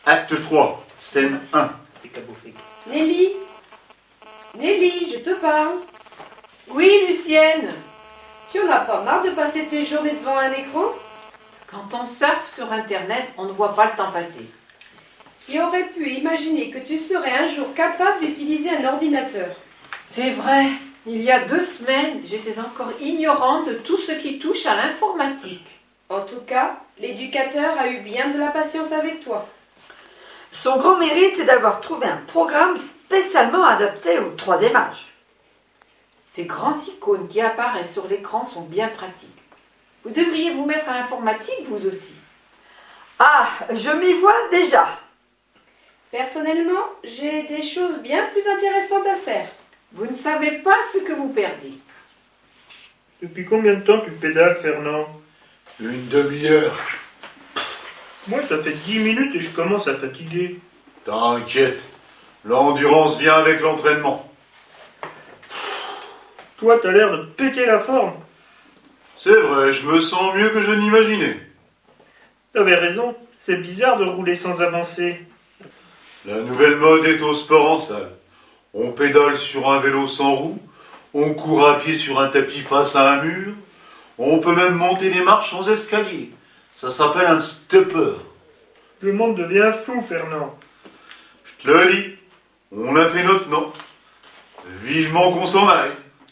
Acte 3, scène 1. Nelly, je te parle. Oui, Lucienne. Tu en as pas marre de passer tes journées devant un écran? Quand on surfe sur Internet, on ne voit pas le temps passer. Qui aurait pu imaginer que tu serais un jour capable d'utiliser un ordinateur? C'est vrai. Il y a 2 semaines, j'étais encore ignorante de tout ce qui touche à l'informatique. En tout cas, l'éducateur a eu bien de la patience avec toi. Son grand mérite est d'avoir trouvé un programme spécialement adapté au 3e âge. Ces grands icônes qui apparaissent sur l'écran sont bien pratiques. Vous devriez vous mettre à l'informatique, vous aussi. Ah, je m'y vois déjà. Personnellement, j'ai des choses bien plus intéressantes à faire. Vous ne savez pas ce que vous perdez. Depuis combien de temps tu pédales, Fernand? Une demi-heure. Moi, ça fait 10 minutes et je commence à fatiguer. T'inquiète, l'endurance vient avec l'entraînement. Toi, t'as l'air de te péter la forme. C'est vrai, je me sens mieux que je n'imaginais. T'avais raison, c'est bizarre de rouler sans avancer. La nouvelle mode est au sport en salle. On pédale sur un vélo sans roue, on court à pied sur un tapis face à un mur, on peut même monter les marches sans escalier. Ça s'appelle un stepper. Le monde devient fou, Fernand. Je te le dis, on a fait notre nom. Vivement qu'on s'en aille.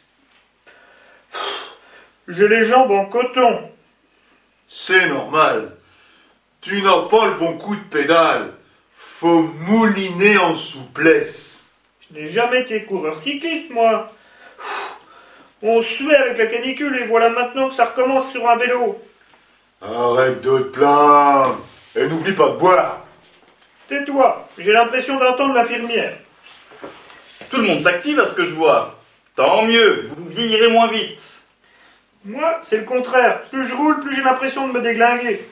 J'ai les jambes en coton. C'est normal. Tu n'as pas le bon coup de pédale. Faut mouliner en souplesse. Je n'ai jamais été coureur cycliste, moi. On suait avec la canicule et voilà maintenant que ça recommence sur un vélo. Arrête de te plaindre. Et n'oublie pas de boire. Tais-toi, j'ai l'impression d'entendre l'infirmière. Tout le monde s'active à ce que je vois. Tant mieux, vous vieillirez moins vite. Moi, c'est le contraire. Plus je roule, plus j'ai l'impression de me déglinguer.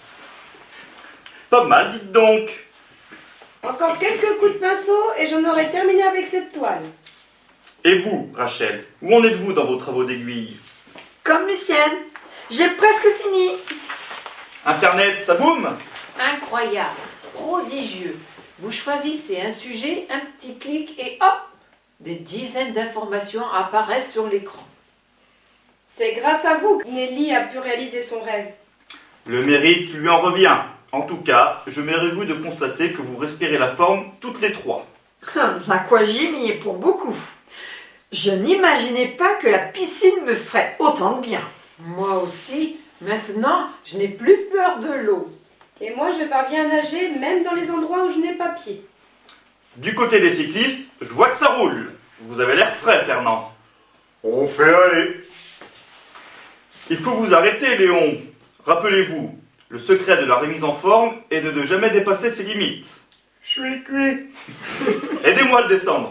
Pas mal, dites donc. Encore quelques coups de pinceau et j'en aurai terminé avec cette toile. Et vous, Rachel, où en êtes-vous dans vos travaux d'aiguille? Comme Lucienne, j'ai presque fini. Internet, ça boum? Incroyable, prodigieux. Vous choisissez un sujet, un petit clic et hop, des dizaines d'informations apparaissent sur l'écran. C'est grâce à vous que Nelly a pu réaliser son rêve. Le mérite lui en revient. En tout cas, je me réjouis de constater que vous respirez la forme toutes les 3. L'aquagym y est pour beaucoup. Je n'imaginais pas que la piscine me ferait autant de bien. Moi aussi, maintenant, je n'ai plus peur de l'eau. Et moi, je parviens à nager même dans les endroits où je n'ai pas pied. Du côté des cyclistes, je vois que ça roule. Vous avez l'air frais, Fernand. On fait aller. Il faut vous arrêter, Léon. Rappelez-vous, le secret de la remise en forme est de ne jamais dépasser ses limites. Je suis cuit. Aidez-moi à le descendre.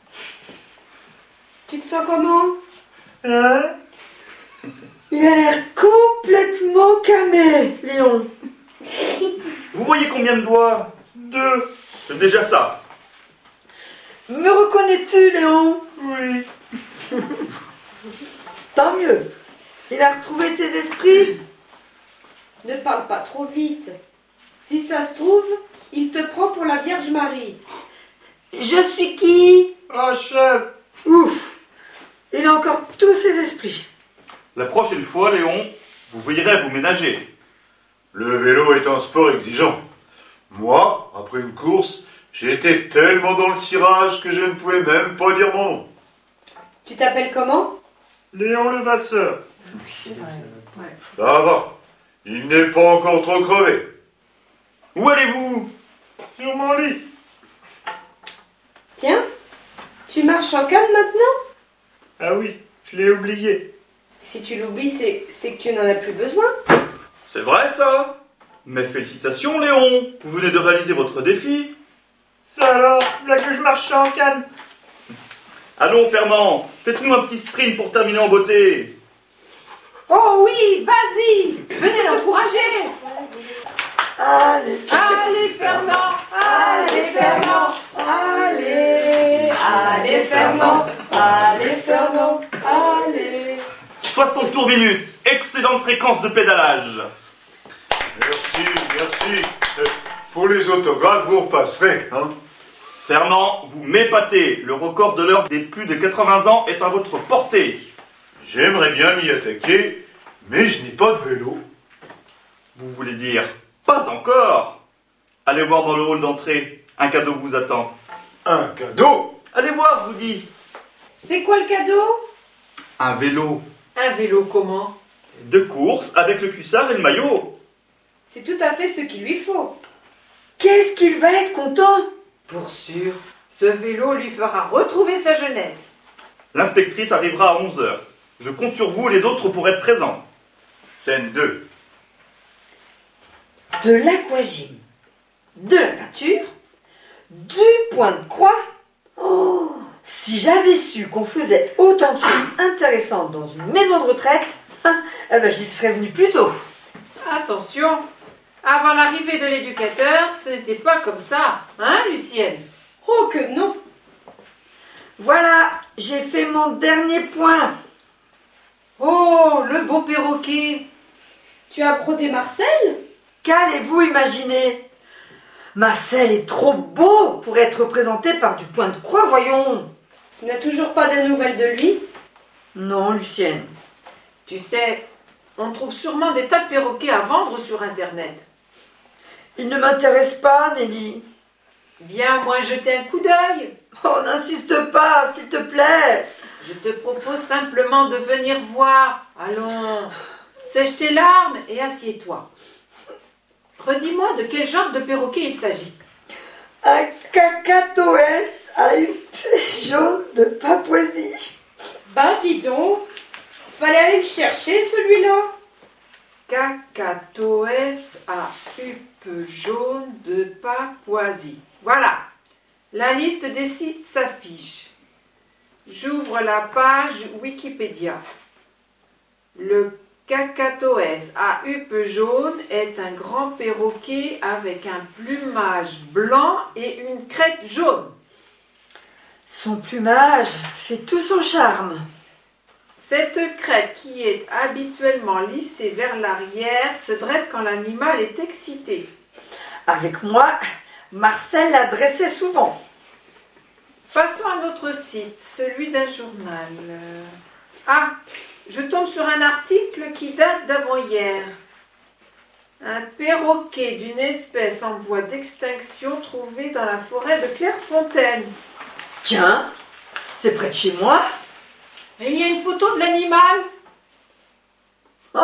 Tu te sens comment? Hein? Il a l'air complètement camé, Léon. Vous voyez combien de doigts? 2. C'est déjà ça. Me reconnais-tu, Léon? Oui. Tant mieux. Il a retrouvé ses esprits. Ne parle pas trop vite. Si ça se trouve, il te prend pour la Vierge Marie. Je suis qui? Rachel. Ouf. Il a encore tous ses esprits. La prochaine fois, Léon, vous veillerez à vous ménager. Le vélo est un sport exigeant. Moi, après une course, j'ai été tellement dans le cirage que je ne pouvais même pas dire mon nom. Tu t'appelles comment? Léon Levasseur. Ça va. Il n'est pas encore trop crevé. Où allez-vous? Sur mon lit. Tiens, tu marches en canne maintenant? Ah oui, je l'ai oublié. Si tu l'oublies, c'est que tu n'en as plus besoin. C'est vrai, ça? Mais félicitations, Léon. Vous venez de réaliser votre défi. Ça alors, là que je marche en canne. Allons, Fernand, faites-nous un petit sprint pour terminer en beauté. Oh oui, vas-y, venez l'encourager. Allez, Allez Fernand, allez Fernand, Allez, Fernand, allez, Fernand, allez. 60 tours minutes, excellente fréquence de pédalage. Merci. Pour les autographes, vous repasserez, hein. Fernand, vous m'épatez. Le record de l'heure des plus de 80 ans est à votre portée. J'aimerais bien m'y attaquer, mais je n'ai pas de vélo. Vous voulez dire pas encore? Allez voir dans le hall d'entrée. Un cadeau vous attend. Un cadeau? Allez voir, je vous dis. C'est quoi le cadeau? Un vélo. Un vélo comment? De course avec le cuissard et le maillot. C'est tout à fait ce qu'il lui faut. Qu'est-ce qu'il va être content! Pour sûr, ce vélo lui fera retrouver sa jeunesse. L'inspectrice arrivera à 11h. Je compte sur vous et les autres pour être présents. Scène 2. De l'aquagym, de la peinture, du point de croix. Oh, si j'avais su qu'on faisait autant de choses intéressantes dans une maison de retraite, eh ben j'y serais venue plus tôt. Attention, avant l'arrivée de l'éducateur, ce n'était pas comme ça, hein Lucienne? Oh que non! Voilà, j'ai fait mon dernier point. Oh, le beau perroquet! Tu as brodé Marcel? Qu'allez-vous imaginer? Marcel est trop beau pour être représenté par du point de croix, voyons. Tu n'as toujours pas de nouvelles de lui? Non, Lucienne. Tu sais, on trouve sûrement des tas de perroquets à vendre sur Internet. Il ne m'intéresse pas, Nelly. Viens au moins jeter un coup d'œil. Oh, n'insiste pas, s'il te plaît. Je te propose simplement de venir voir. Allons, sèche tes larmes et assieds-toi. Redis-moi de quel genre de perroquet il s'agit. Un cacatoès à une feuille jaune de Papouasie. Ben dis donc, fallait aller le chercher celui-là. Cacatoès à huppe jaune de Papouasie. Voilà, la liste des sites s'affiche. J'ouvre la page Wikipédia. Le cacatoès à huppe jaune est un grand perroquet avec un plumage blanc et une crête jaune. Son plumage fait tout son charme. Cette crête qui est habituellement lissée vers l'arrière se dresse quand l'animal est excité. Avec moi, Marcel la dressait souvent. Passons à notre site, celui d'un journal. Ah, je tombe sur un article qui date d'avant-hier. Un perroquet d'une espèce en voie d'extinction trouvé dans la forêt de Clairefontaine. Tiens, c'est près de chez moi. Et il y a une photo de l'animal. Oh,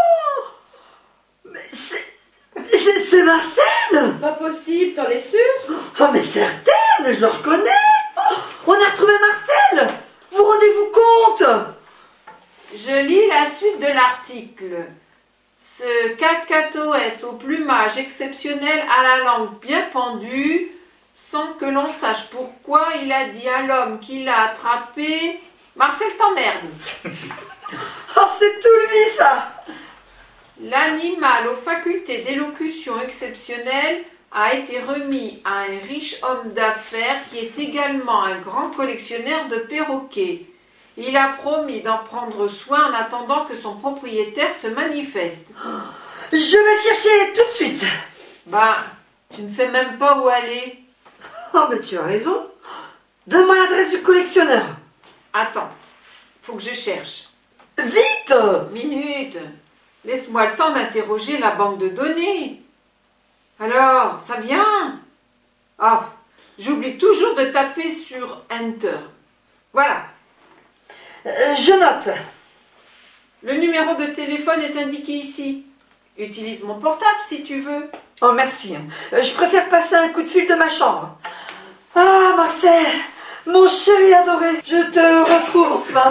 mais c'est Marcel. Pas possible, t'en es sûr? Oh, mais certaine, je le reconnais. Oh, on a retrouvé Marcel. Vous rendez-vous compte? Je lis la suite de l'article. Ce cacatoès au plumage exceptionnel à la langue bien pendue, sans que l'on sache pourquoi, il a dit à l'homme qui l'a attrapé « Marcel t'emmerde ». Oh, c'est tout lui, ça. L'animal aux facultés d'élocution exceptionnelles a été remis à un riche homme d'affaires qui est également un grand collectionneur de perroquets. Il a promis d'en prendre soin en attendant que son propriétaire se manifeste. Je vais le chercher tout de suite. Ben, tu ne sais même pas où aller. Oh, mais tu as raison. Donne-moi l'adresse du collectionneur. Attends, faut que je cherche. Vite. Minute, laisse-moi le temps d'interroger la banque de données. Alors, ça vient? Oh, j'oublie toujours de taper sur Enter. Voilà. Je note. Le numéro de téléphone est indiqué ici. Utilise mon portable si tu veux. Oh, merci. Je préfère passer un coup de fil de ma chambre. Ah, Marcel, mon chéri adoré, je te retrouve enfin.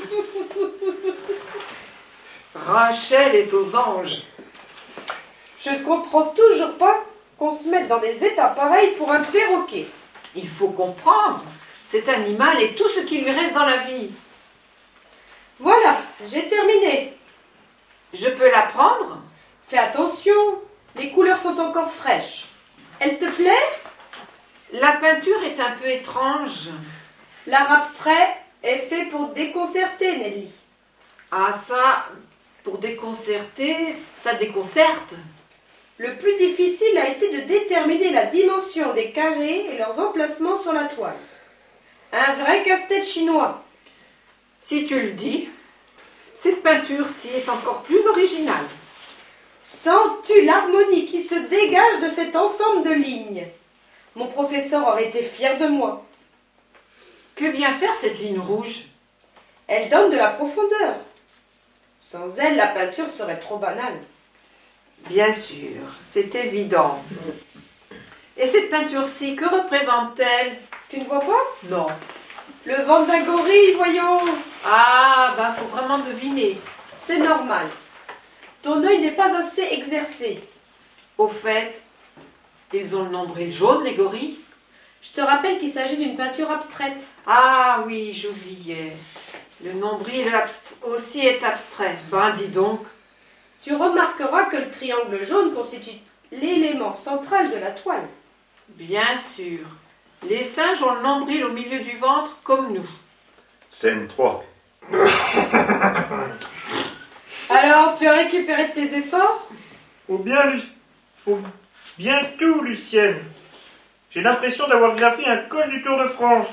Rachel est aux anges. Je ne comprends toujours pas qu'on se mette dans des états pareils pour un perroquet. Il faut comprendre. Cet animal est tout ce qui lui reste dans la vie. Voilà, j'ai terminé. Je peux la prendre? Fais attention, les couleurs sont encore fraîches. Elle te plaît? La peinture est un peu étrange. L'art abstrait est fait pour déconcerter, Nelly. Ah ça, pour déconcerter, ça déconcerte. Le plus difficile a été de déterminer la dimension des carrés et leurs emplacements sur la toile. Un vrai casse-tête chinois. Si tu le dis, cette peinture-ci est encore plus originale. Sens-tu l'harmonie qui se dégage de cet ensemble de lignes? Mon professeur aurait été fier de moi. Que vient faire cette ligne rouge? Elle donne de la profondeur. Sans elle, la peinture serait trop banale. Bien sûr, c'est évident. Et cette peinture-ci, que représente-t-elle? Tu ne vois pas? Non. Le ventre d'un gorille, voyons. Ah, ben faut vraiment deviner. C'est normal. Ton œil n'est pas assez exercé. Au fait, ils ont le nombril jaune, les gorilles? Je te rappelle qu'il s'agit d'une peinture abstraite. Ah oui, j'oubliais. Le nombril aussi est abstrait. Ben dis donc. Tu remarqueras que le triangle jaune constitue l'élément central de la toile. Bien sûr. Les singes ont le nombril au milieu du ventre comme nous. Scène 3. Alors, tu as récupéré de tes efforts? Faut bien tout, Lucienne. J'ai l'impression d'avoir graffé un col du Tour de France.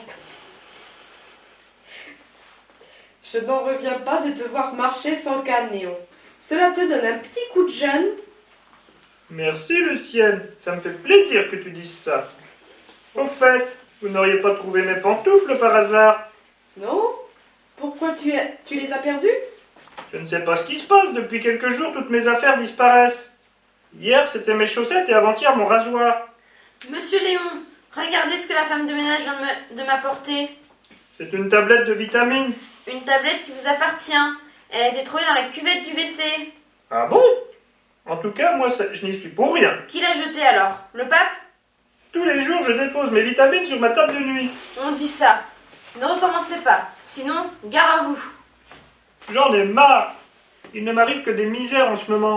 Je n'en reviens pas de te voir marcher sans canne, Néon. Cela te donne un petit coup de jeune. Merci, Lucienne. Ça me fait plaisir que tu dises ça. Au fait, vous n'auriez pas trouvé mes pantoufles par hasard? Non? Pourquoi tu les as perdues? Je ne sais pas ce qui se passe. Depuis quelques jours, toutes mes affaires disparaissent. Hier, c'était mes chaussettes et avant-hier, mon rasoir. Monsieur Léon, regardez ce que la femme de ménage vient de m'apporter. C'est une tablette de vitamines. Une tablette qui vous appartient. Elle a été trouvée dans la cuvette du WC. Ah bon? En tout cas, moi, je n'y suis pour rien. Qui l'a jetée alors? Le pape? Tous les jours, je dépose mes vitamines sur ma table de nuit. On dit ça. Ne recommencez pas. Sinon, gare à vous. J'en ai marre. Il ne m'arrive que des misères en ce moment.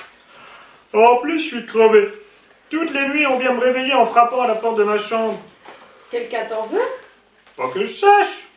En plus, je suis crevé. Toutes les nuits, on vient me réveiller en frappant à la porte de ma chambre. Quelqu'un t'en veut? Pas que je sache.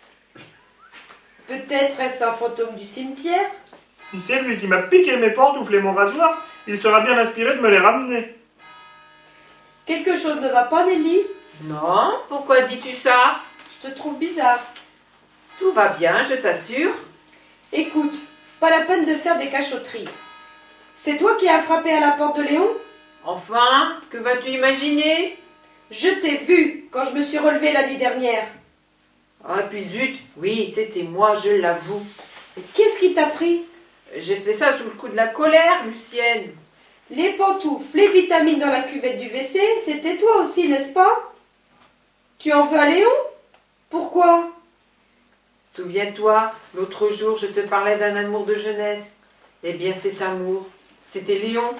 Peut-être est-ce un fantôme du cimetière? Si c'est lui qui m'a piqué mes pantoufles et mon rasoir, il sera bien inspiré de me les ramener. Quelque chose ne va pas, Nelly? Non, pourquoi dis-tu ça? Je te trouve bizarre. Tout va bien, je t'assure. Écoute, pas la peine de faire des cachotteries. C'est toi qui as frappé à la porte de Léon? Enfin, que vas-tu imaginer? Je t'ai vu quand je me suis relevée la nuit dernière. Ah, puis zut, oui, c'était moi, je l'avoue. Mais qu'est-ce qui t'a pris? J'ai fait ça sous le coup de la colère, Lucienne. Les pantoufles, les vitamines dans la cuvette du WC, c'était toi aussi, n'est-ce pas? Tu en veux à Léon? Pourquoi? Souviens-toi, l'autre jour, je te parlais d'un amour de jeunesse. Eh bien, cet amour, c'était Léon.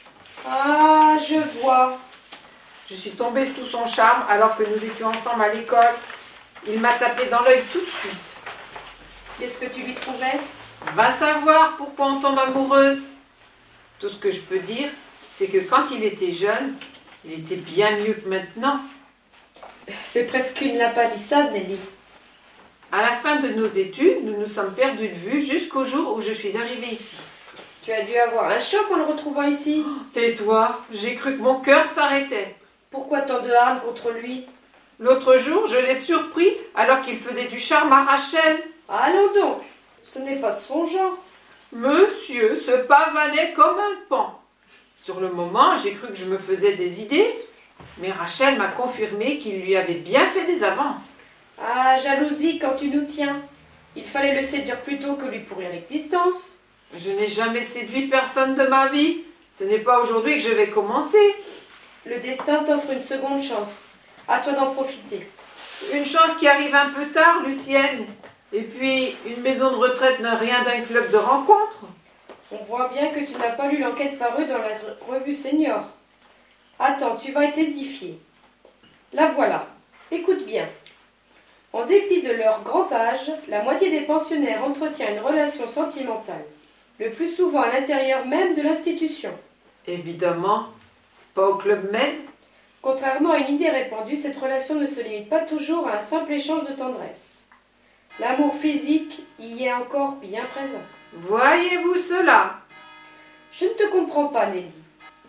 Ah, je vois. Je suis tombée sous son charme alors que nous étions ensemble à l'école. Il m'a tapé dans l'œil tout de suite. Qu'est-ce que tu lui trouvais? Va savoir pourquoi on tombe amoureuse. Tout ce que je peux dire, c'est que quand il était jeune, il était bien mieux que maintenant. C'est presque une lapalissade, Nelly. À la fin de nos études, nous nous sommes perdus de vue jusqu'au jour où je suis arrivée ici. Tu as dû avoir un choc en le retrouvant ici. Tais-toi, j'ai cru que mon cœur s'arrêtait. Pourquoi tant de haine contre lui? L'autre jour, je l'ai surpris alors qu'il faisait du charme à Rachel. Allons donc, ce n'est pas de son genre. Monsieur se pavanait comme un paon. Sur le moment, j'ai cru que je me faisais des idées, mais Rachel m'a confirmé qu'il lui avait bien fait des avances. Ah, jalousie quand tu nous tiens. Il fallait le séduire plutôt que lui pourrir l'existence. Je n'ai jamais séduit personne de ma vie. Ce n'est pas aujourd'hui que je vais commencer. Le destin t'offre une seconde chance. À toi d'en profiter. Une chance qui arrive un peu tard, Lucienne. Et puis, une maison de retraite n'a rien d'un club de rencontre. On voit bien que tu n'as pas lu l'enquête parue dans la revue Senior. Attends, tu vas être édifié. La voilà. Écoute bien. En dépit de leur grand âge, la moitié des pensionnaires entretient une relation sentimentale, le plus souvent à l'intérieur même de l'institution. Évidemment, pas au Club Med. Contrairement à une idée répandue, cette relation ne se limite pas toujours à un simple échange de tendresse. L'amour physique y est encore bien présent. Voyez-vous cela? Je ne te comprends pas, Nelly.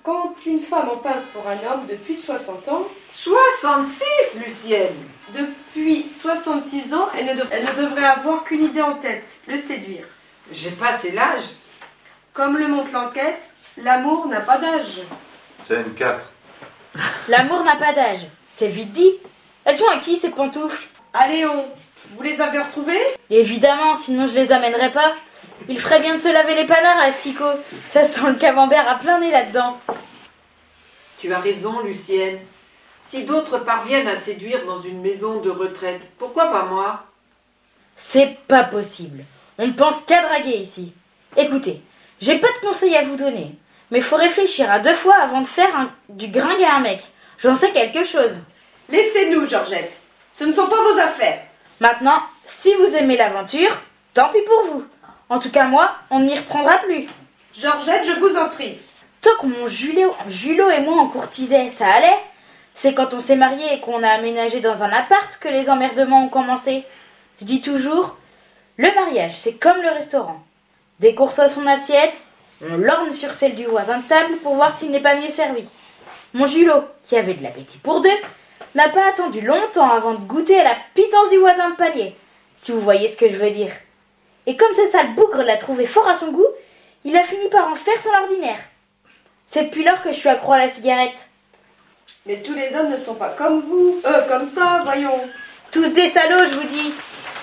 quand une femme en pince pour un homme de plus de 60 ans, 66, Lucienne. depuis 66 ans, elle ne devrait avoir qu'une idée en tête, le séduire. J'ai passé l'âge. Comme le montre l'enquête, l'amour n'a pas d'âge. Scène 4. L'amour n'a pas d'âge. C'est vite dit. Elles sont à qui ces pantoufles? Allez, vous les avez retrouvées? Évidemment, sinon je les amènerais pas. Il ferait bien de se laver les panards, l'asticot. Ça sent le camembert à plein nez là-dedans. Tu as raison, Lucienne. Si d'autres parviennent à séduire dans une maison de retraite, pourquoi pas moi? C'est pas possible. On ne pense qu'à draguer ici. Écoutez, j'ai pas de conseils à vous donner, mais faut réfléchir à 2 fois avant de faire du gringue à un mec. J'en sais quelque chose. Laissez-nous, Georgette. Ce ne sont pas vos affaires. Maintenant, si vous aimez l'aventure, tant pis pour vous. En tout cas, moi, on ne m'y reprendra plus. Georgette, je vous en prie. Tant que mon Julot et moi on courtisait, ça allait. C'est quand on s'est mariés et qu'on a aménagé dans un appart que les emmerdements ont commencé. Je dis toujours, le mariage, c'est comme le restaurant. Dès qu'on reçoit son assiette, on lorgne sur celle du voisin de table pour voir s'il n'est pas mieux servi. Mon Julot, qui avait de l'appétit pour 2, n'a pas attendu longtemps avant de goûter à la pitance du voisin de palier, si vous voyez ce que je veux dire. Et comme ce sale bougre l'a trouvé fort à son goût, il a fini par en faire son ordinaire. C'est depuis lors que je suis accro à la cigarette. Mais tous les hommes ne sont pas comme vous. Comme ça, voyons. Tous des salauds, je vous dis.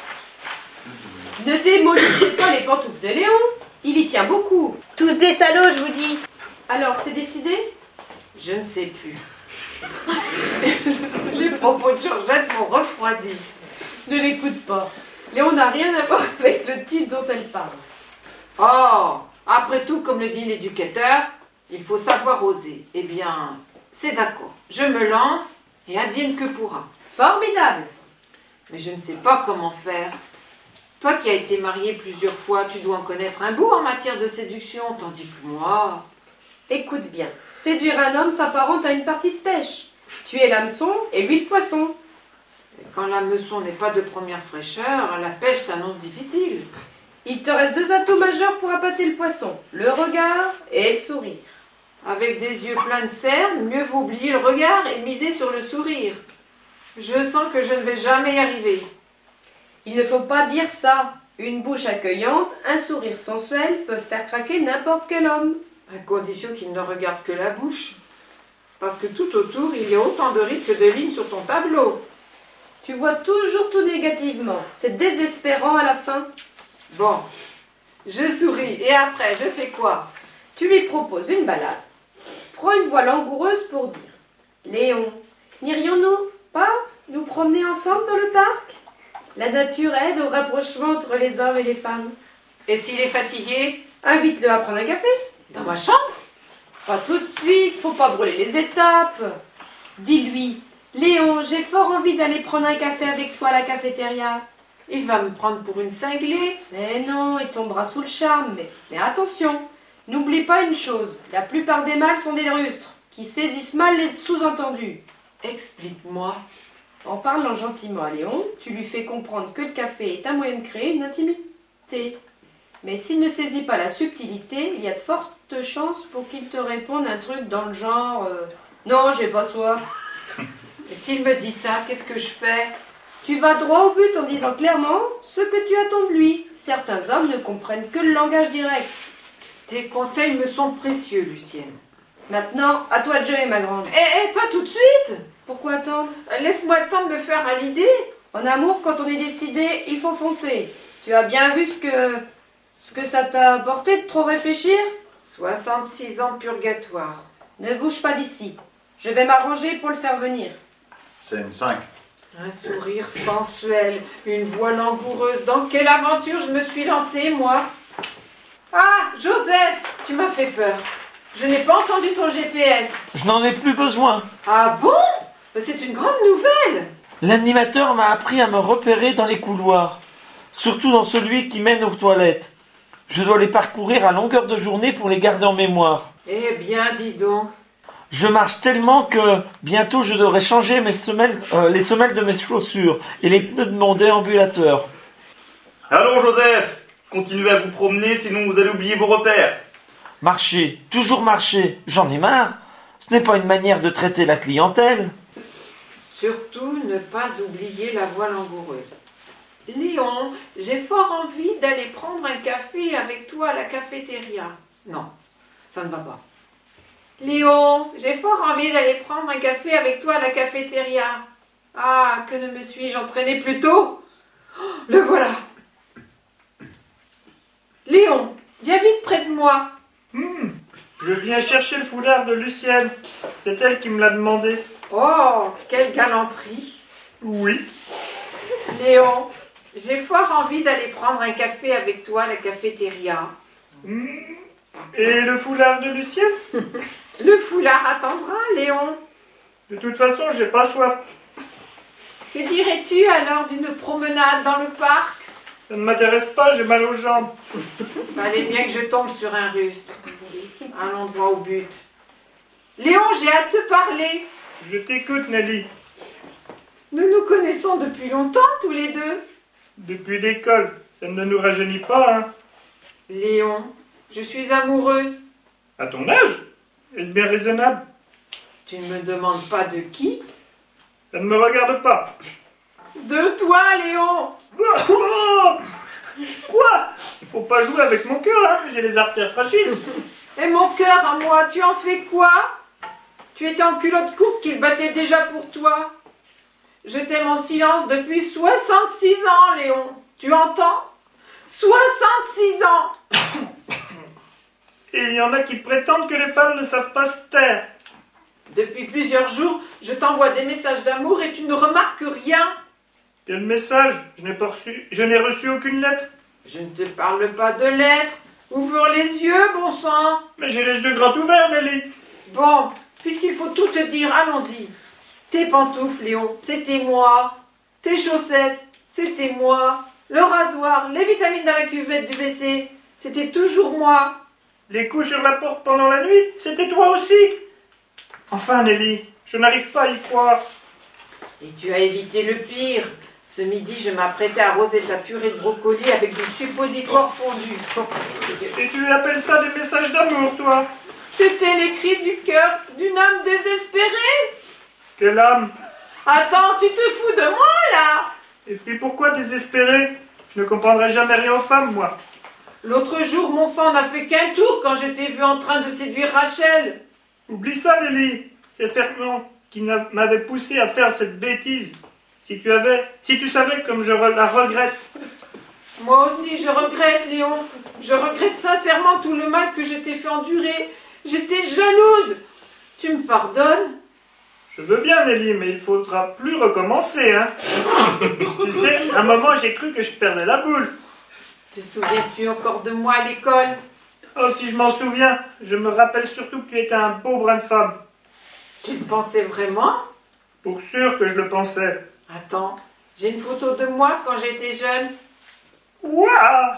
Ne démolissez pas les pantoufles de Léon. Il y tient beaucoup. Tous des salauds, je vous dis. Alors, c'est décidé? Je ne sais plus. Les propos de Georgette m'ont refroidi. Ne l'écoute pas. Léon n'a rien à voir avec le titre dont elle parle. Oh, après tout, comme le dit l'éducateur, il faut savoir oser. Eh bien, c'est d'accord. Je me lance et advienne que pourra. Formidable. Mais je ne sais pas comment faire. Toi qui as été mariée plusieurs fois, tu dois en connaître un bout en matière de séduction, tandis que moi... Écoute bien. Séduire un homme s'apparente à une partie de pêche. Tu es l'hameçon et lui le poisson. Quand l'hameçon n'est pas de première fraîcheur, la pêche s'annonce difficile. Il te reste 2 atouts majeurs pour appâter le poisson. Le regard et le sourire. Avec des yeux pleins de cernes, mieux vaut oublier le regard et miser sur le sourire. Je sens que je ne vais jamais y arriver. Il ne faut pas dire ça. Une bouche accueillante, un sourire sensuel peuvent faire craquer n'importe quel homme. À condition qu'il ne regarde que la bouche. Parce que tout autour, il y a autant de rides que de lignes sur ton tableau. Tu vois toujours tout négativement. C'est désespérant à la fin. Bon, je souris. Et après, je fais quoi? Tu lui proposes une balade. Prends une voix langoureuse pour dire: Léon, n'irions-nous pas nous promener ensemble dans le parc? La nature aide au rapprochement entre les hommes et les femmes. Et s'il est fatigué? Invite-le à prendre un café. Dans ma chambre? Pas tout de suite, faut pas brûler les étapes. Dis-lui: Léon, j'ai fort envie d'aller prendre un café avec toi à la cafétéria. Il va me prendre pour une cinglée. Mais non, il tombera sous le charme. Mais attention, n'oublie pas une chose, la plupart des mâles sont des rustres, qui saisissent mal les sous-entendus. Explique-moi. En parlant gentiment à Léon, tu lui fais comprendre que le café est un moyen de créer une intimité. Mais s'il ne saisit pas la subtilité, il y a de fortes chances pour qu'il te réponde un truc dans le genre non, j'ai pas soif. Et s'il me dit ça, qu'est-ce que je fais? Tu vas droit au but en disant clairement ce que tu attends de lui. Certains hommes ne comprennent que le langage direct. Tes conseils me sont précieux, Lucienne. Maintenant, à toi de jouer, ma grande. Pas tout de suite. Pourquoi attendre? Laisse-moi le temps de me faire à l'idée. En amour, quand on est décidé, il faut foncer. Tu as bien vu ce que ça t'a apporté de trop réfléchir? 66 ans de purgatoire. Ne bouge pas d'ici. Je vais m'arranger pour le faire venir. Scène 5. Un sourire sensuel, une voix langoureuse. Dans quelle aventure je me suis lancée, moi? Ah, Joseph, tu m'as fait peur. Je n'ai pas entendu ton GPS. Je n'en ai plus besoin. Ah bon? C'est une grande nouvelle. L'animateur m'a appris à me repérer dans les couloirs, surtout dans celui qui mène aux toilettes. Je dois les parcourir à longueur de journée pour les garder en mémoire. Eh bien, dis donc. Je marche tellement que bientôt je devrais changer les semelles de mes chaussures et les pneus de mon déambulateur. Allons, Joseph, continuez à vous promener, sinon vous allez oublier vos repères. Marcher, toujours marcher, j'en ai marre. Ce n'est pas une manière de traiter la clientèle. Surtout ne pas oublier la voie langoureuse. Léon, j'ai fort envie d'aller prendre un café avec toi à la cafétéria. Non, ça ne va pas. Léon, j'ai fort envie d'aller prendre un café avec toi à la cafétéria. Ah, que ne me suis-je entraînée plus tôt? Oh, le voilà. Léon, viens vite près de moi. Je viens chercher le foulard de Lucienne. C'est elle qui me l'a demandé. Oh, quelle galanterie. Oui. Léon, j'ai fort envie d'aller prendre un café avec toi à la cafétéria. Et le foulard de Lucienne? Le foulard attendra, Léon. De toute façon, j'ai pas soif. Que dirais-tu alors d'une promenade dans le parc? Ça ne m'intéresse pas, j'ai mal aux jambes. Fallait bien que je tombe sur un rustre. Allons droit au but. Léon, j'ai à te parler. Je t'écoute, Nelly. Nous nous connaissons depuis longtemps, tous les deux. Depuis l'école, ça ne nous rajeunit pas, hein. Léon, je suis amoureuse. À ton âge? Est-ce bien raisonnable? Tu ne me demandes pas de qui? Ça ne me regarde pas. De toi, Léon. Oh, quoi? Il faut pas jouer avec mon cœur, là. J'ai les artères fragiles. Et mon cœur à moi, tu en fais quoi? Tu étais en culotte courte qu'il battait déjà pour toi. Je t'aime en silence depuis 66 ans, Léon. Tu entends? 66 ans. Et il y en a qui prétendent que les femmes ne savent pas se taire. Depuis plusieurs jours, je t'envoie des messages d'amour et tu ne remarques rien. Quel message? Je n'ai reçu aucune lettre. Je ne te parle pas de lettres. Ouvre les yeux, bon sang. Mais j'ai les yeux grands ouverts, Nelly. Bon, puisqu'il faut tout te dire, allons-y. Tes pantoufles, Léon, c'était moi. Tes chaussettes, c'était moi. Le rasoir, les vitamines dans la cuvette du WC, c'était toujours moi. Les coups sur la porte pendant la nuit, c'était toi aussi. Enfin, Nelly, je n'arrive pas à y croire. Et tu as évité le pire. Ce midi, je m'apprêtais à arroser de la purée de brocoli avec du suppositoire fondu. Et tu appelles ça des messages d'amour, toi? C'était les cris du cœur d'une âme désespérée. Quelle âme? Attends, tu te fous de moi, là? Et puis pourquoi désespéré? Je ne comprendrai jamais rien aux femmes, moi. L'autre jour, mon sang n'a fait qu'un tour quand je t'ai vu en train de séduire Rachel. Oublie ça, Nelly. C'est Fernand qui m'avait poussé à faire cette bêtise. Si tu savais comme je la regrette. Moi aussi, je regrette, Léon. Je regrette sincèrement tout le mal que je t'ai fait endurer. J'étais jalouse. Tu me pardonnes? Je veux bien, Nelly, mais il faudra plus recommencer, hein. Tu sais, à un moment, j'ai cru que je perdais la boule. Te souviens-tu encore de moi à l'école? Oh, si je m'en souviens, je me rappelle surtout que tu étais un beau brin de femme. Tu le pensais vraiment? Pour sûr que je le pensais. Attends, j'ai une photo de moi quand j'étais jeune. Ouah!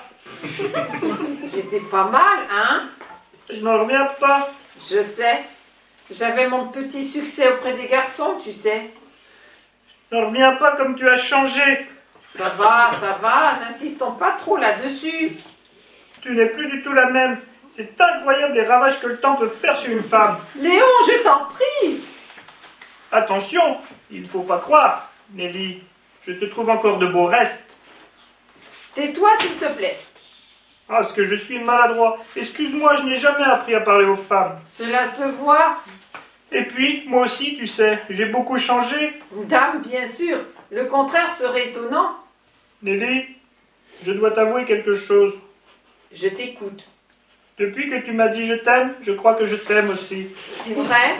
J'étais pas mal, hein? Je n'en reviens pas. Je sais. J'avais mon petit succès auprès des garçons, tu sais. Je n'en reviens pas comme tu as changé. Ça va, n'insistons pas trop là-dessus. Tu n'es plus du tout la même. C'est incroyable les ravages que le temps peut faire chez une femme. Léon, je t'en prie. Attention, il ne faut pas croire. Nelly, je te trouve encore de beaux restes. Tais-toi, s'il te plaît. Ah, ce que je suis maladroit. Excuse-moi, je n'ai jamais appris à parler aux femmes. Cela se voit. Et puis, moi aussi, tu sais, j'ai beaucoup changé. Dame, bien sûr. Le contraire serait étonnant. Nelly, je dois t'avouer quelque chose. Je t'écoute. Depuis que tu m'as dit je t'aime, je crois que je t'aime aussi. C'est vrai?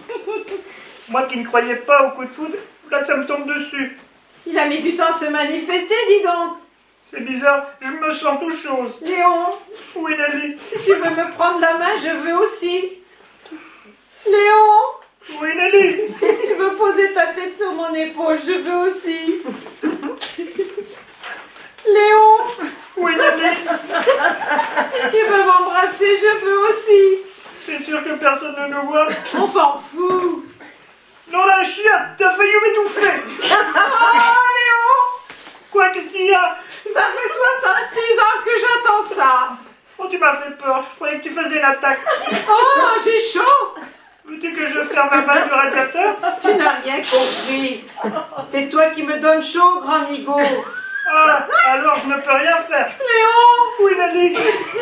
Moi qui ne croyais pas au coup de foudre, là que ça me tombe dessus. Il a mis du temps à se manifester, dis donc. C'est bizarre, je me sens tout chose. Léon, Oui, Nelly. si tu veux me prendre la main, je veux aussi. Léon, Oui, Nelly. si tu veux poser ta tête sur mon épaule, je veux aussi. Léon, Oui, Nelly. si tu veux m'embrasser, je veux aussi. T'es sûr que personne ne nous voit? On s'en fout. Non, là, un chien, t'as failli m'étouffer. Oh, Léon, Quoi, qu'est-ce qu'il y a? ça fait 66 ans que j'attends ça. Oh, tu m'as fait peur, je croyais que tu faisais la l'attaque. Oh, j'ai chaud! Veux-tu que je ferme la valve du radiateur? Tu n'as rien compris. C'est toi qui me donnes chaud, grand Nigo. Ah, alors je ne peux rien faire. Léon, Oui, Nelly.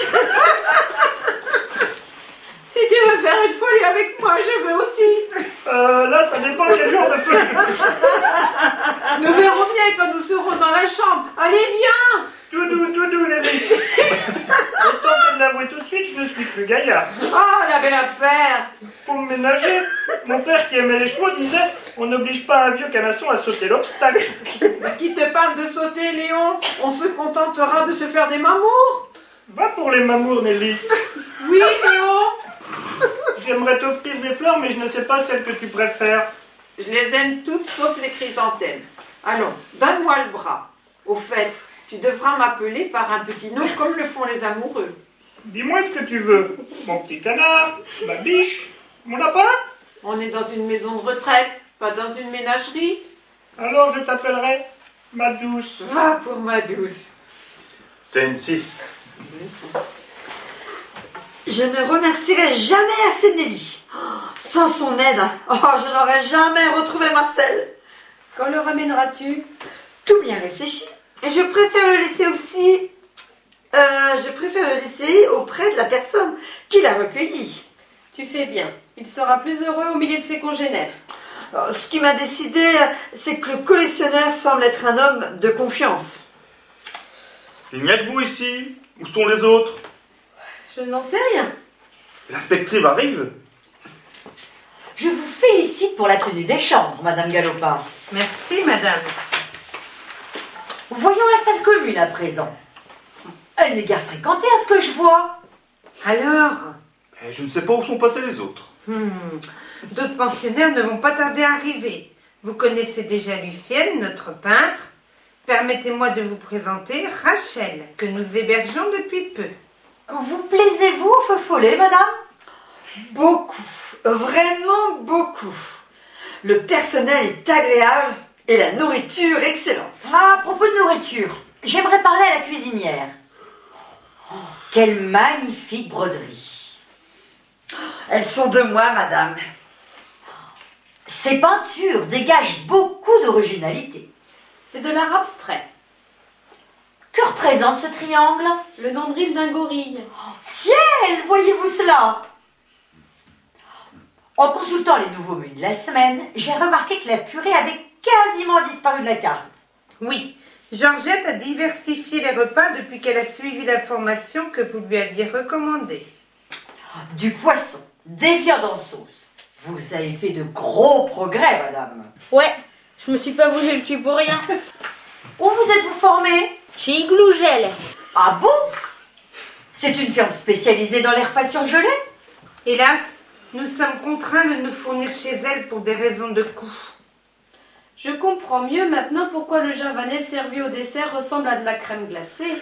si tu veux faire une folie avec moi, je veux aussi. Là, ça dépend quel genre de feu. Nous verrons bien quand nous serons dans la chambre. Allez, viens. Tout doux, Nelly. Autant que de l'avouer tout de suite, je ne suis plus gaillard. Ah, la belle affaire. Faut me ménager. Mon père qui aimait les chevaux disait on n'oblige pas un vieux canasson à sauter l'obstacle. Qui te parle de sauter, Léon? On se contentera de se faire des mamours. Va pour les mamours, Nelly. Oui, Léon. J'aimerais t'offrir des fleurs, mais je ne sais pas celles que tu préfères. Je les aime toutes sauf les chrysanthèmes. Allons, donne-moi le bras. Au fait, tu devras m'appeler par un petit nom comme le font les amoureux. Dis-moi ce que tu veux. Mon petit canard, ma biche, mon lapin. On est dans une maison de retraite, pas dans une ménagerie. Alors je t'appellerai ma douce. Va pour ma douce. Scène 6. Je ne remercierai jamais assez Nelly. Sans son aide, je n'aurais jamais retrouvé Marcel. Quand le ramèneras-tu? Tout bien réfléchi. Et je préfère le laisser aussi... je préfère le laisser auprès de la personne qui l'a recueilli. Tu fais bien. Il sera plus heureux au milieu de ses congénères. Ce qui m'a décidé, c'est que le collectionneur semble être un homme de confiance. Il n'y a que vous ici. Où sont les autres? Je n'en sais rien. L'inspectrice arrive. Je vous félicite pour la tenue des chambres, Madame Galopin. Merci, madame. Voyons la salle commune à présent. Elle n'est guère fréquentée à ce que je vois. Alors, Je ne sais pas où sont passés les autres. D'autres pensionnaires ne vont pas tarder à arriver. Vous connaissez déjà Lucienne, notre peintre. Permettez-moi de vous présenter Rachel, que nous hébergeons depuis peu. Vous plaisez-vous au feu follet, Madame? Beaucoup, vraiment beaucoup. Le personnel est agréable et la nourriture excellente. Ah, à propos de nourriture, j'aimerais parler à la cuisinière. Oh, quelle magnifique broderie. Elles sont de moi, madame. Ces peintures dégagent beaucoup d'originalité. C'est de l'art abstrait. Que représente ce triangle? Le nombril d'un gorille. Ciel, voyez-vous cela? En consultant les nouveaux menus de la semaine, j'ai remarqué que la purée avait quasiment disparu de la carte. Oui, Georgette a diversifié les repas depuis qu'elle a suivi la formation que vous lui aviez recommandée. Du poisson, des viandes en sauce. Vous avez fait de gros progrès, Madame. Ouais, je me suis pas bougé le cul pour rien. Où vous êtes-vous formée? Chez Igloo Gel. Ah bon? C'est une firme spécialisée dans les repas surgelés? Hélas, nous sommes contraints de nous fournir chez elle pour des raisons de coût. Je comprends mieux maintenant pourquoi le javanais servi au dessert ressemble à de la crème glacée.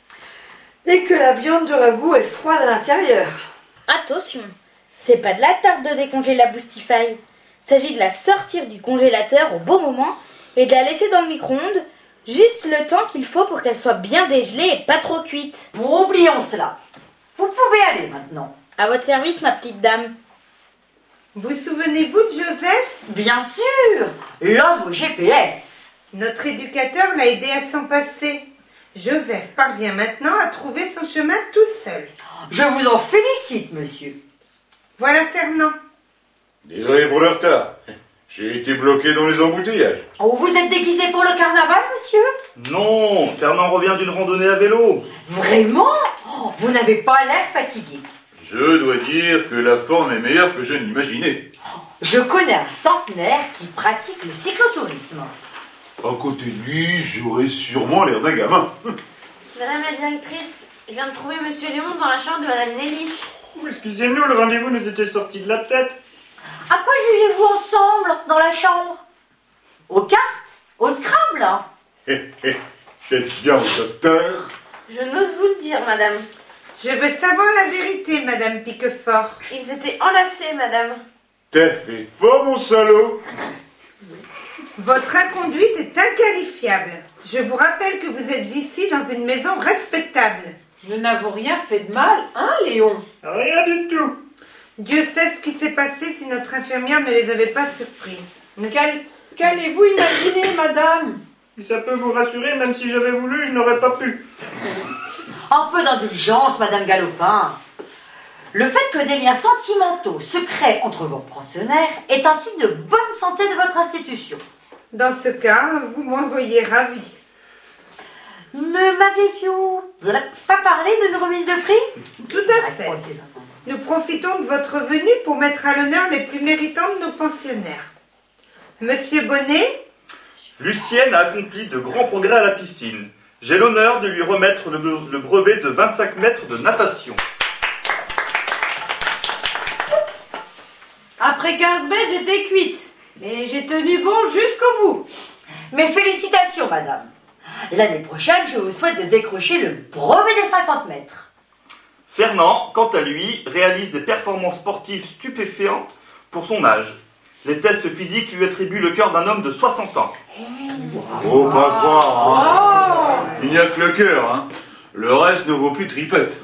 Et que la viande de ragoût est froide à l'intérieur. Attention, c'est pas de la tarte de décongeler la Boostify. Il s'agit de la sortir du congélateur au bon moment et de la laisser dans le micro-ondes juste le temps qu'il faut pour qu'elle soit bien dégelée et pas trop cuite. Bon, oublions cela. Vous pouvez aller maintenant. À votre service, ma petite dame. Vous souvenez-vous de Joseph? Bien sûr, l'homme au GPS. Notre éducateur l'a aidé à s'en passer. Joseph parvient maintenant à trouver son chemin tout seul. Je vous en félicite, monsieur. Voilà Fernand. Désolé pour le retard. J'ai été bloqué dans les embouteillages. Oh, vous êtes déguisé pour le carnaval, monsieur? Non, Fernand revient d'une randonnée à vélo. Vraiment? Oh, vous n'avez pas l'air fatigué. Je dois dire que la forme est meilleure que je ne l'imaginais. Je connais un centenaire qui pratique le cyclotourisme. À côté de lui, j'aurais sûrement l'air d'un gamin. Madame la directrice, je viens de trouver Monsieur Léon dans la chambre de Madame Nelly. Oh, excusez-nous, le rendez-vous nous était sorti de la tête. À quoi jouiez-vous ensemble dans la chambre? Aux cartes? Au Scrabble? Faites bien au docteur. Je n'ose vous le dire, madame. Je veux savoir la vérité, Madame Piquefort. Ils étaient enlacés, madame. T'as fait fort, mon salaud. Votre inconduite est inqualifiable. Je vous rappelle que vous êtes ici dans une maison respectable. Nous n'avons rien fait de mal, hein, Léon? Rien du tout. Dieu sait ce qui s'est passé si notre infirmière ne les avait pas surpris. Qu'allez-vous imaginer, madame? Si ça peut vous rassurer, même si j'avais voulu, je n'aurais pas pu. Un peu d'indulgence, Madame Galopin. Le fait que des liens sentimentaux se créent entre vos pensionnaires est un signe de bonne santé de votre institution. Dans ce cas, vous m'envoyez ravie. Ne m'avez-vous pas parlé d'une remise de prix? Tout à fait. Nous profitons de votre venue pour mettre à l'honneur les plus méritants de nos pensionnaires. Monsieur Bonnet? Lucienne a accompli de grands progrès à la piscine. J'ai l'honneur de lui remettre le brevet de 25 mètres de natation. Après 15 mètres, j'étais cuite. Mais j'ai tenu bon jusqu'au bout. Mes félicitations, madame. L'année prochaine, je vous souhaite de décrocher le brevet des 50 mètres. Fernand, quant à lui, réalise des performances sportives stupéfiantes pour son âge. Les tests physiques lui attribuent le cœur d'un homme de 60 ans. Faut pas croire, hein. Il n'y a que le cœur, hein. Le reste ne vaut plus tripette.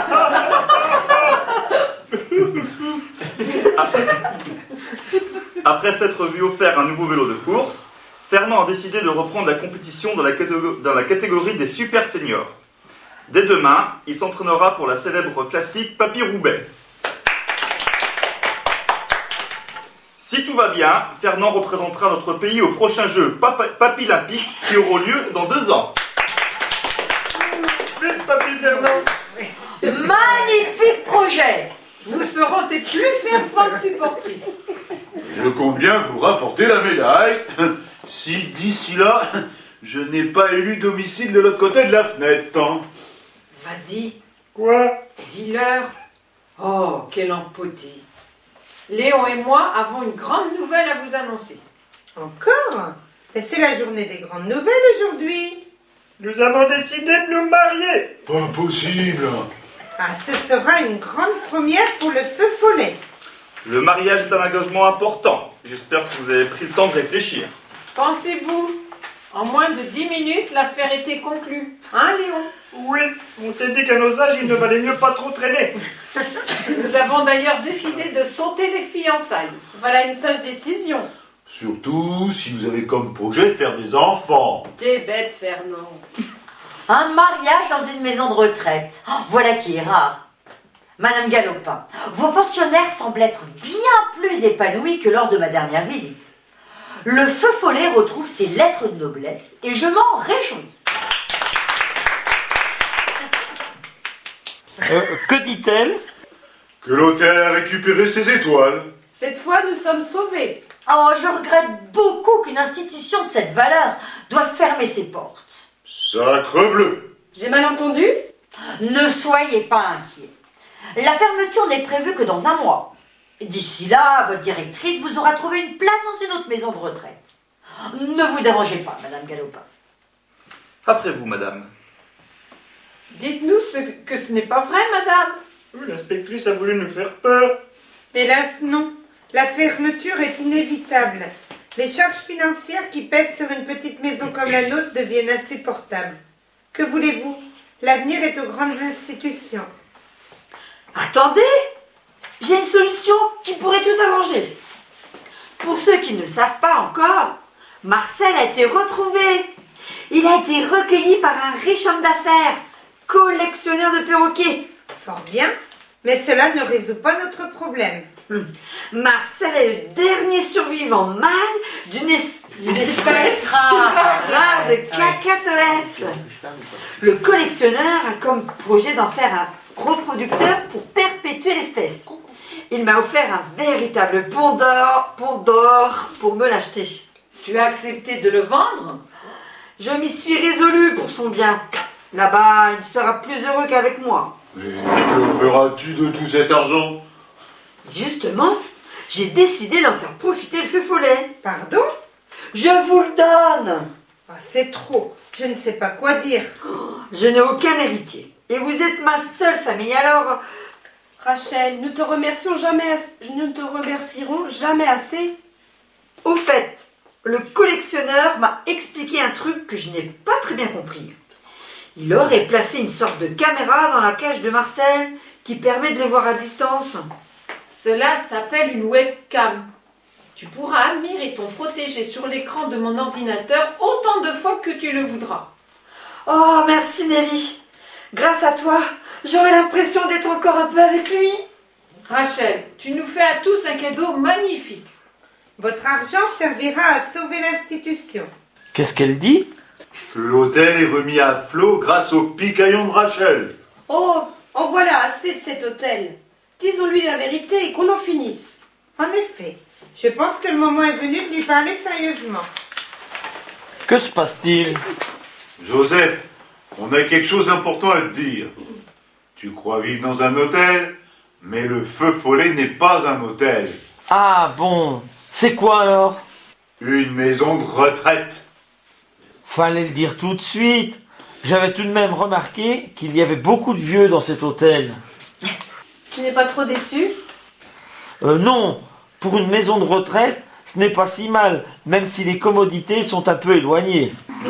Après s'être vu offert un nouveau vélo de course, Fernand a décidé de reprendre la compétition dans la catégorie des super seniors. Dès demain, il s'entraînera pour la célèbre classique Papy-Roubaix. Si tout va bien, Fernand représentera notre pays au prochain jeu Papy-Olympique qui auront lieu dans 2 ans. Vive Papy Fernand! Magnifique projet! Nous serons tes plus ferventes supportrices. Je compte bien vous rapporter la médaille, si d'ici là, je n'ai pas élu domicile de l'autre côté de la fenêtre. Hein. Vas-y, Quoi? dis-leur. Oh, quel empoté. Léon et moi avons une grande nouvelle à vous annoncer. Encore? Mais c'est la journée des grandes nouvelles aujourd'hui. Nous avons décidé de nous marier. Pas possible. Ah, ce sera une grande première pour le feu follet. Le mariage est un engagement important. J'espère que vous avez pris le temps de réfléchir. Pensez-vous, en moins de 10 minutes, l'affaire était conclue. Hein, Léon? Oui, on s'est dit qu'à nos âges, il ne valait mieux pas trop traîner. Nous avons d'ailleurs décidé de sauter les fiançailles. Voilà une sage décision. Surtout si vous avez comme projet de faire des enfants. T'es bête, Fernand. Un mariage dans une maison de retraite. Oh, voilà qui est rare. Madame Galopin, vos pensionnaires semblent être bien plus épanouis que lors de ma dernière visite. Le feu follet retrouve ses lettres de noblesse et je m'en réjouis. Que dit-elle? Que l'hôtel a récupéré ses étoiles. Cette fois, nous sommes sauvés. Oh, je regrette beaucoup qu'une institution de cette valeur doive fermer ses portes. Sacre bleu. J'ai mal entendu? Ne soyez pas inquiets. La fermeture n'est prévue que dans un mois. D'ici là, votre directrice vous aura trouvé une place dans une autre maison de retraite. Ne vous dérangez pas, Madame Galopin. Après vous, madame. Dites-nous que ce n'est pas vrai, madame. Oui, l'inspectrice a voulu nous faire peur. Hélas, non. La fermeture est inévitable. Les charges financières qui pèsent sur une petite maison comme la nôtre deviennent insupportables. Que voulez-vous? L'avenir est aux grandes institutions. Attendez, j'ai une solution qui pourrait tout arranger. Pour ceux qui ne le savent pas encore, Marcel a été retrouvé. Il a été recueilli par un riche homme d'affaires, collectionneur de perroquets. Fort bien, mais cela ne résout pas notre problème. Marcel est le dernier survivant mâle d'une espèce rare de cacatoès. Le collectionneur a comme projet d'en faire un reproducteur pour perpétuer l'espèce. Il m'a offert un véritable pont d'or pour me l'acheter. Tu as accepté de le vendre? Je m'y suis résolue pour son bien. Là-bas, il sera plus heureux qu'avec moi. Mais que feras-tu de tout cet argent? Justement, j'ai décidé d'en faire profiter le feu follet. Pardon? Je vous le donne. Oh, c'est trop. Je ne sais pas quoi dire. Je n'ai aucun héritier. Et vous êtes ma seule famille, alors... Rachel, nous ne te remercierons jamais assez. Au fait, le collectionneur m'a expliqué un truc que je n'ai pas très bien compris. Il aurait placé une sorte de caméra dans la cage de Marcel qui permet de les voir à distance. Cela s'appelle une webcam. Tu pourras admirer ton protégé sur l'écran de mon ordinateur autant de fois que tu le voudras. Oh, merci Nelly. Grâce à toi, j'aurai l'impression d'être encore un peu avec lui. Rachel, tu nous fais à tous un cadeau magnifique. Votre argent servira à sauver l'institution. Qu'est-ce qu'elle dit? Que l'hôtel est remis à flot grâce au picaillon de Rachel. Oh, en voilà assez de cet hôtel. Disons-lui la vérité et qu'on en finisse. En effet, je pense que le moment est venu de lui parler sérieusement. Que se passe-t-il? Joseph, on a quelque chose d'important à te dire. Tu crois vivre dans un hôtel, mais le Feu Follet n'est pas un hôtel. Ah bon, c'est quoi alors? Une maison de retraite. Fallait le dire tout de suite. J'avais tout de même remarqué qu'il y avait beaucoup de vieux dans cet hôtel. Tu n'es pas trop déçu? Non, pour une maison de retraite, ce n'est pas si mal, même si les commodités sont un peu éloignées.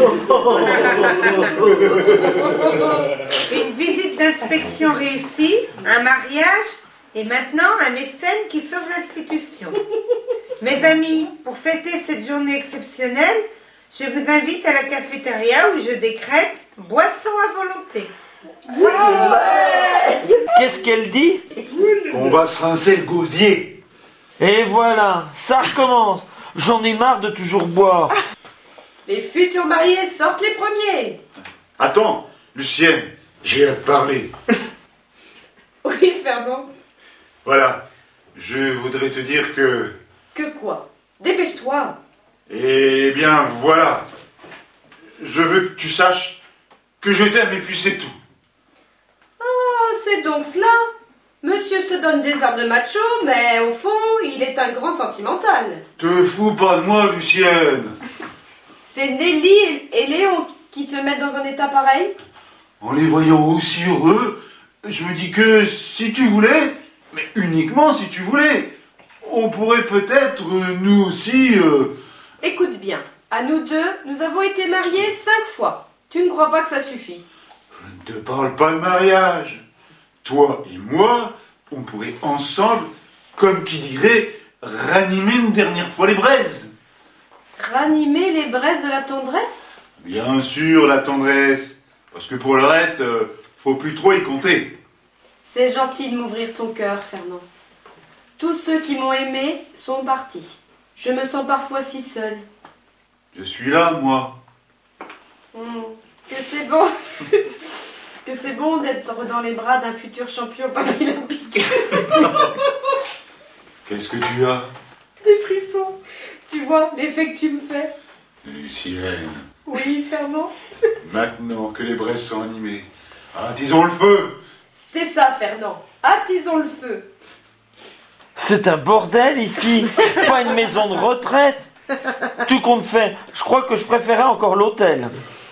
Une visite d'inspection réussie, un mariage et maintenant un mécène qui sauve l'institution. Mes amis, pour fêter cette journée exceptionnelle, je vous invite à la cafétéria où je décrète boisson à volonté. Qu'est-ce qu'elle dit? On va se rincer le gosier. Et voilà, ça recommence. J'en ai marre de toujours boire. Les futurs mariés sortent les premiers. Attends, Lucienne, j'ai à te parler. Oui, Fernand. Voilà, je voudrais te dire que... Que quoi? Dépêche-toi. Eh bien, voilà. Je veux que tu saches que je t'aime et puis c'est tout. Ah, c'est donc cela. Monsieur se donne des airs de macho, mais au fond, il est un grand sentimental. Te fous pas de moi, Lucienne. C'est Nelly et Léon qui te mettent dans un état pareil? En les voyant aussi heureux, je me dis que si tu voulais, mais uniquement si tu voulais, on pourrait peut-être, nous aussi... Écoute bien, à nous deux, nous avons été mariés 5 fois. Tu ne crois pas que ça suffit? Je ne te parle pas de mariage. Toi et moi, on pourrait ensemble, comme qui dirait, ranimer une dernière fois les braises. Ranimer les braises de la tendresse? Bien sûr, la tendresse. Parce que pour le reste, faut plus trop y compter. C'est gentil de m'ouvrir ton cœur, Fernand. Tous ceux qui m'ont aimé sont partis. Je me sens parfois si seule. Je suis là, moi. Que c'est bon que c'est bon d'être dans les bras d'un futur champion paralympique. Qu'est-ce que tu as? Des frissons. Tu vois l'effet que tu me fais? Lucienne, Oui, Fernand. maintenant que les braises sont animées, attisons le feu. C'est ça, Fernand. Attisons le feu. C'est un bordel ici, pas une maison de retraite. Tout compte fait, je crois que je préférais encore l'hôtel.